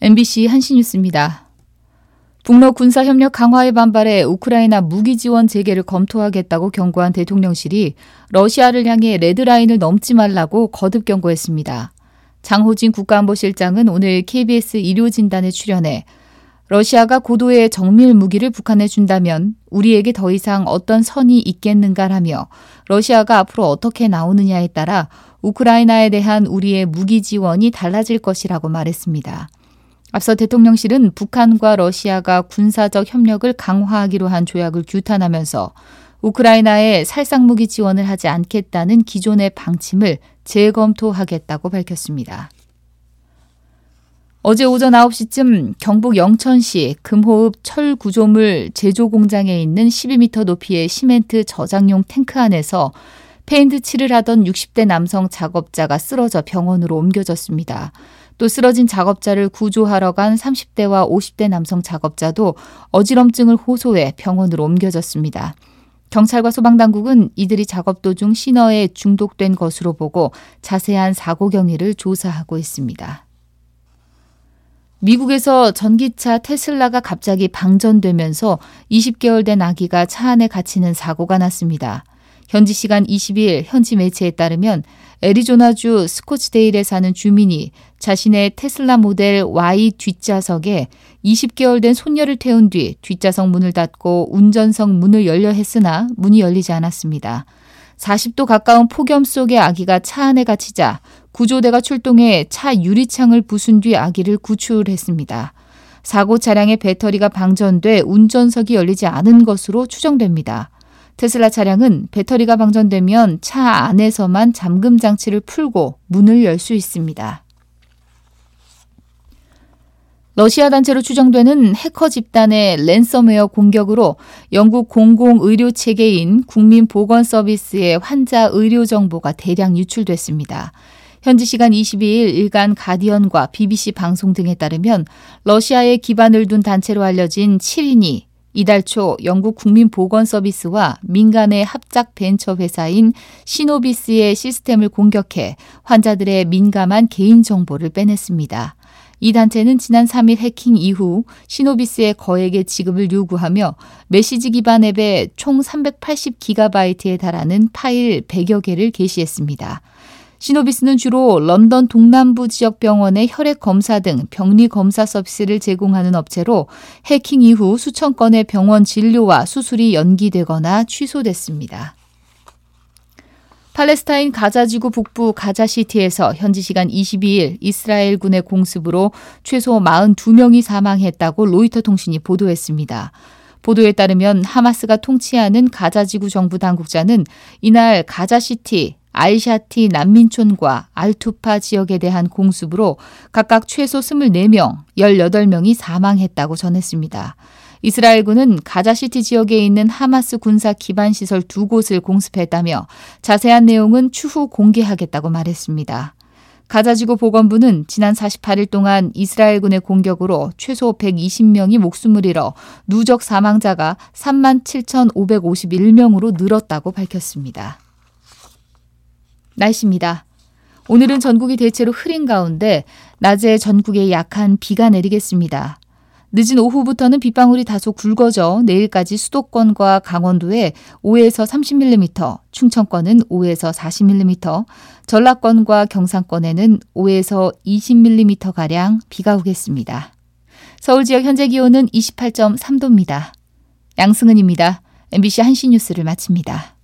MBC 한시뉴스입니다. 북러 군사협력 강화에 반발해 우크라이나 무기 지원 재개를 검토하겠다고 경고한 대통령실이 러시아를 향해 레드라인을 넘지 말라고 거듭 경고했습니다. 장호진 국가안보실장은 오늘 KBS 일요진단에 출연해 러시아가 고도의 정밀 무기를 북한에 준다면 우리에게 더 이상 어떤 선이 있겠는가라며 러시아가 앞으로 어떻게 나오느냐에 따라 우크라이나에 대한 우리의 무기 지원이 달라질 것이라고 말했습니다. 앞서 대통령실은 북한과 러시아가 군사적 협력을 강화하기로 한 조약을 규탄하면서 우크라이나에 살상무기 지원을 하지 않겠다는 기존의 방침을 재검토하겠다고 밝혔습니다. 어제 오전 9시쯤 경북 영천시 금호읍 철구조물 제조 공장에 있는 12m 높이의 시멘트 저장용 탱크 안에서 페인트 칠을 하던 60대 남성 작업자가 쓰러져 병원으로 옮겨졌습니다. 또 쓰러진 작업자를 구조하러 간 30대와 50대 남성 작업자도 어지럼증을 호소해 병원으로 옮겨졌습니다. 경찰과 소방당국은 이들이 작업 도중 신어에 중독된 것으로 보고 자세한 사고 경위를 조사하고 있습니다. 미국에서 전기차 테슬라가 갑자기 방전되면서 20개월 된 아기가 차 안에 갇히는 사고가 났습니다. 현지 시간 22일 현지 매체에 따르면 애리조나주 스코츠데일에 사는 주민이 자신의 테슬라 모델 Y 뒷좌석에 20개월 된 손녀를 태운 뒤 뒷좌석 문을 닫고 운전석 문을 열려 했으나 문이 열리지 않았습니다. 40도 가까운 폭염 속에 아기가 차 안에 갇히자 구조대가 출동해 차 유리창을 부순 뒤 아기를 구출했습니다. 사고 차량의 배터리가 방전돼 운전석이 열리지 않은 것으로 추정됩니다. 테슬라 차량은 배터리가 방전되면 차 안에서만 잠금 장치를 풀고 문을 열 수 있습니다. 러시아 단체로 추정되는 해커 집단의 랜섬웨어 공격으로 영국 공공의료체계인 국민보건서비스의 환자 의료 정보가 대량 유출됐습니다. 현지 시간 22일 일간 가디언과 BBC 방송 등에 따르면 러시아에 기반을 둔 단체로 알려진 7인이 이달 초 영국 국민보건서비스와 민간의 합작 벤처 회사인 시노비스의 시스템을 공격해 환자들의 민감한 개인정보를 빼냈습니다. 이 단체는 지난 3일 해킹 이후 시노비스의 거액의 지급을 요구하며 메시지 기반 앱에 총 380GB에 달하는 파일 100여 개를 게시했습니다. 시노비스는 주로 런던 동남부 지역 병원의 혈액 검사 등 병리 검사 서비스를 제공하는 업체로 해킹 이후 수천 건의 병원 진료와 수술이 연기되거나 취소됐습니다. 팔레스타인 가자지구 북부 가자시티에서 현지 시간 22일 이스라엘군의 공습으로 최소 42명이 사망했다고 로이터 통신이 보도했습니다. 보도에 따르면 하마스가 통치하는 가자지구 정부 당국자는 이날 가자시티, 알샤티 난민촌과 알투파 지역에 대한 공습으로 각각 최소 24명, 18명이 사망했다고 전했습니다. 이스라엘군은 가자시티 지역에 있는 하마스 군사 기반시설 2곳을 공습했다며 자세한 내용은 추후 공개하겠다고 말했습니다. 가자지구 보건부는 지난 48일 동안 이스라엘군의 공격으로 최소 120명이 목숨을 잃어 누적 사망자가 37,551명으로 늘었다고 밝혔습니다. 날씨입니다. 오늘은 전국이 대체로 흐린 가운데 낮에 전국에 약한 비가 내리겠습니다. 늦은 오후부터는 빗방울이 다소 굵어져 내일까지 수도권과 강원도에 5에서 30mm, 충청권은 5에서 40mm, 전라권과 경상권에는 5에서 20mm가량 비가 오겠습니다. 서울 지역 현재 기온은 28.3도입니다. 양승은입니다. MBC 한시뉴스를 마칩니다.